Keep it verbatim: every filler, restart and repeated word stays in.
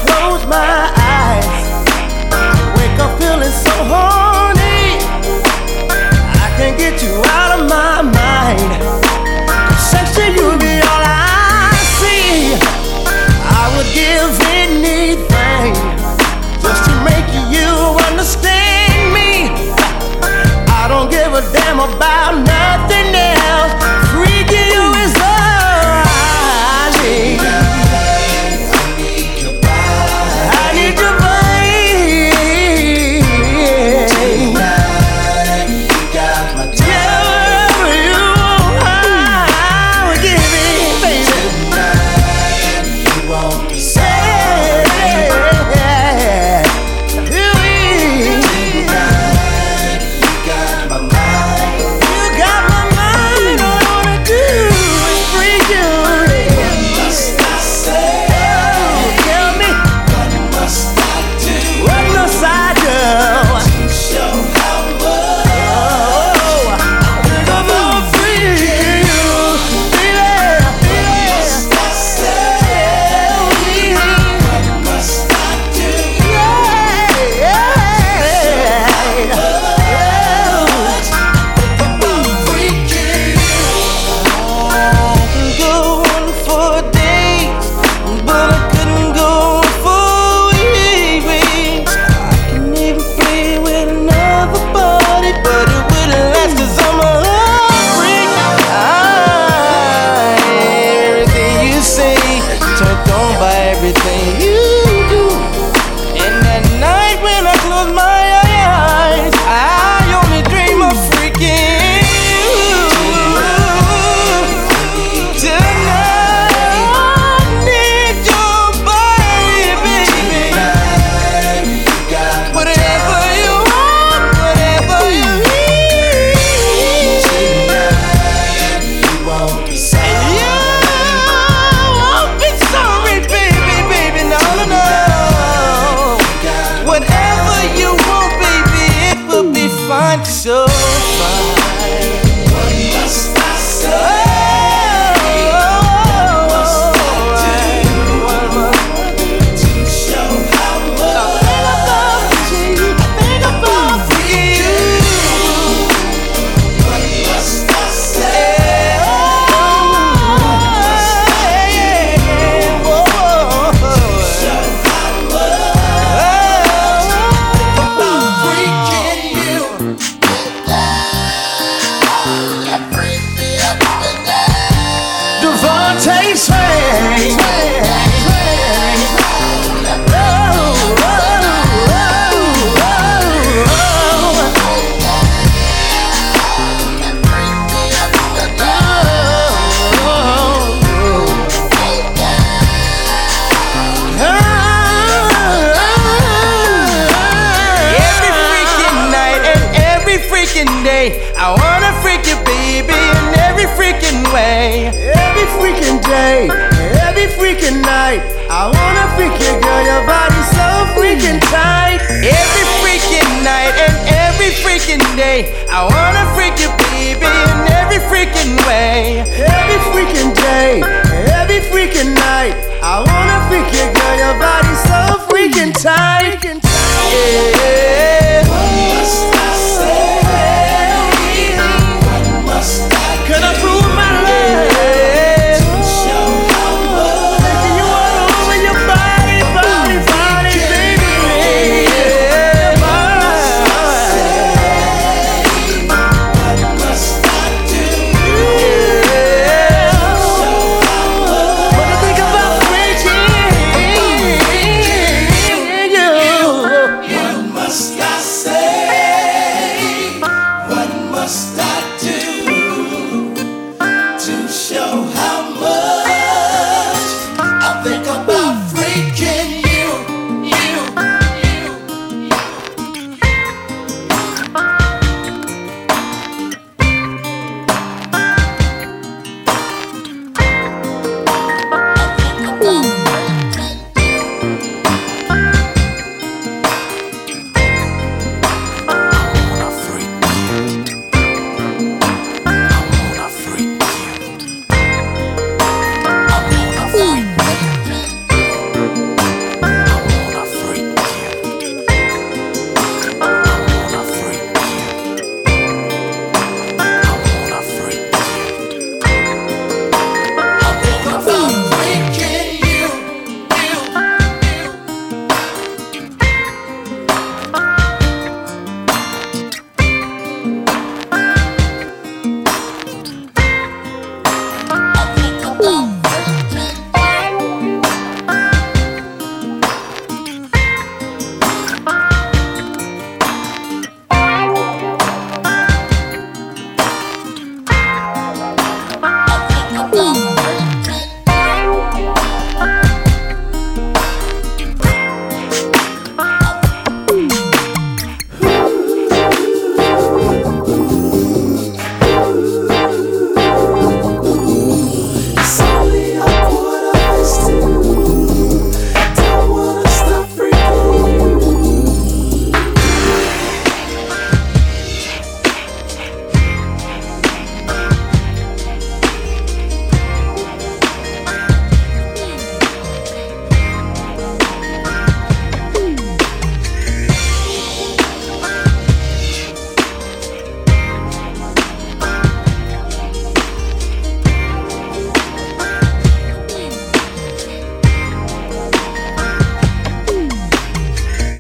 close my eyes, I wake up feeling so horny. I can't get you out of my mind. Sex to you be all I see. I would give anything just to make you understand me. I don't give a damn about nothing else. Freaking you is all I need. I need your body. I need your body. Tonight you got my time. Whatever you want, I will give it, baby. Tonight you want me so. Everything you do, and that night when I close my eyes, I only dream of freaking you. Tonight I need your body, baby. Whatever you want, whatever you need. Tonight you won't be sorry. You won't be sorry, baby. Fine, so fine. What must I say? What must I do? What must I do to show how much I think about you? What must I say? What must I do to show how much about freaking you? Devontae Swing, swing, swing. Oh, oh, oh, oh, every freaking night and every freaking day, I wanna freak you, baby, in every freaking way. Every freaking day, every freaking night, I wanna freak you, girl, your body's so freaking tight. Every freaking night and every freaking day, I wanna freak you, baby, in every freaking way.